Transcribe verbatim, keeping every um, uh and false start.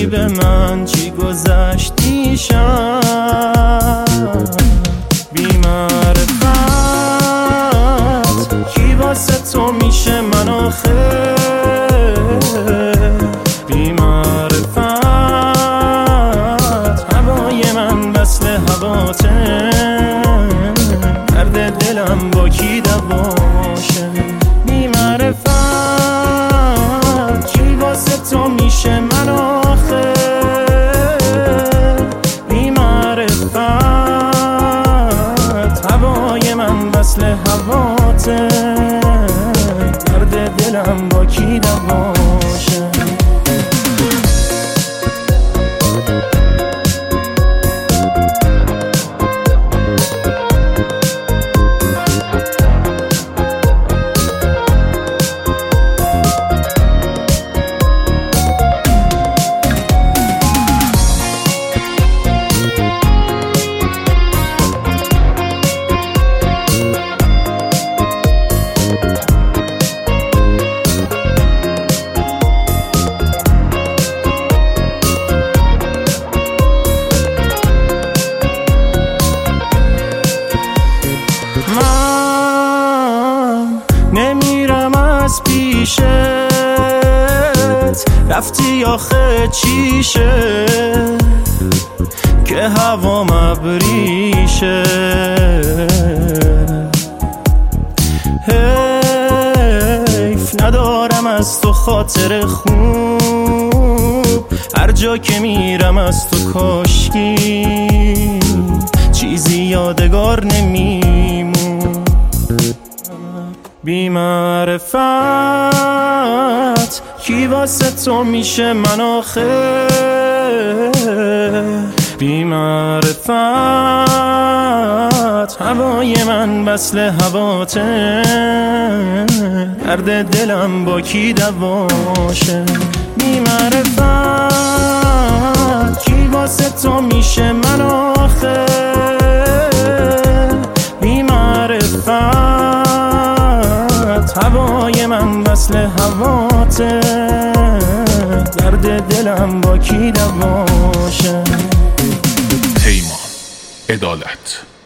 به من چی گذشت دیشب؟ بی معرفت کی واسه تو میشه من آخه؟ بی معرفت هوای من وصل هواته، درد دلم با کی دواشه؟ بی معرفت کی واسه تو میشه من آخه؟ بی معرفت هوای من وصل هواته، درد دلم با کی دواشه؟ من نمیرم از پیشت، رفتی آخه چیشه که هوا مبریشه؟ حیف ندارم از تو خاطر خوب، هر جا که میرم از تو کاشکی چیزی یادگار نمیمون. بی معرفت کی واسه تو میشه من آخه؟ بی معرفت هوای من وصل هواته، درد دلم با کی دواشه؟ بی معرفت کی واسه تو میشه من آخه؟ بی معرفت هوای من وصل هواته، درد دلم با کی دواشه؟ پیمان عدالت.